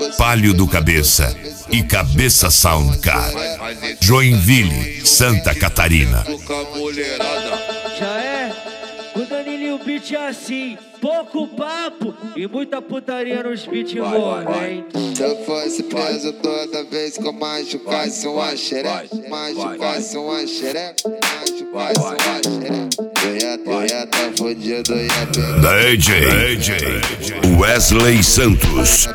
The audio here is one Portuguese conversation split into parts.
Palio do Cabeça e Cabeça Soundcar. Joinville, Santa Catarina. Já é? O Danilinho beat é assim, pouco papo e muita putaria nos beat envolventes. Se eu fosse preso toda vez que eu machucasse uma xereca, machucasse uma xereca, machucasse uma xereca, eu ia tá fudido, ia pegar. DJ Wesley Santos.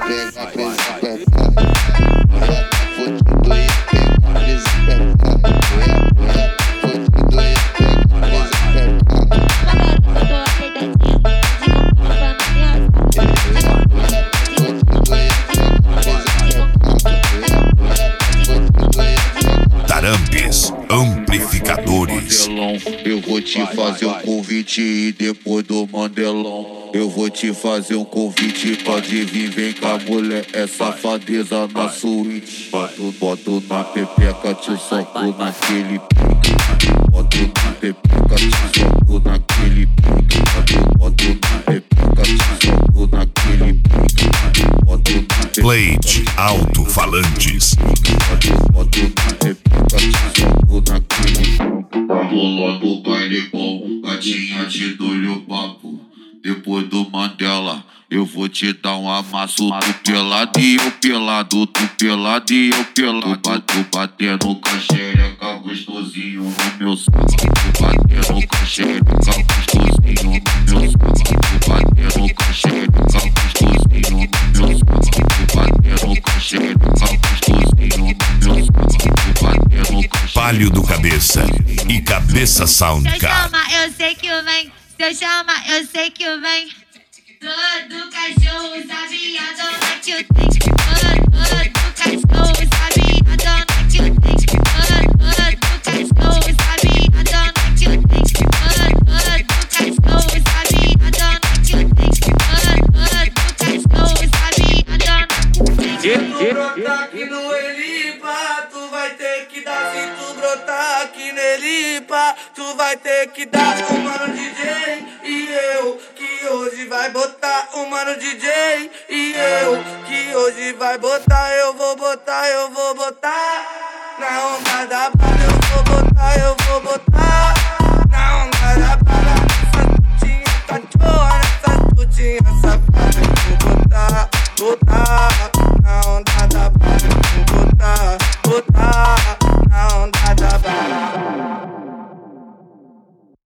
Tarampes Amplificadores. Eu vou te fazer um convite e depois do Mandelão eu vou te fazer um convite, pode vir, vem cá mulher, é safadeza na suíte. Boto na pepeca, te soco naquele pique. Boto na pepeca, te soco naquele pique. Boto na pepeca, te soco naquele pique. Boto na pepeca. Plate Alto-Falantes. Boto na pepeca, te soco naquele pique. Tá rolando o baile bom, gatinha de dolho papo. Depois do Mandela, eu vou te dar um amasso. Tu pelado e eu pelado, tu pelado e eu pelado. Tu batendo com a xereca gostosinho no meu saco. Tu batendo com a xereca gostosinho no meu saco. Tu batendo com a xereca gostosinho no meu saco. Tu batendo com a xereca gostosinho no meu saco. Tu batendo com a Palio do Cabeça e Cabeça Se eu Soundcar. chama, eu sei que vem. Se eu chama, eu sei que vem. Todo cachorro sabe a dona que eu tenho. Todo cachorro sabe a dona que eu tenho. Todo cachorro sabe a dona que eu tenho. Todo cachorro sabe a dona que eu tenho. Todo cachorro sabe a dona que eu tenho. Se tu brotar aqui no Elipa, tu vai ter que dar. Se tu brotar aqui no Elipa, tu vai ter que dar. O mano DJ e eu, que hoje vai botar. O mano DJ e eu, que hoje vai botar. Eu vou botar, eu vou botar. Na onda da bala eu vou botar, eu vou botar.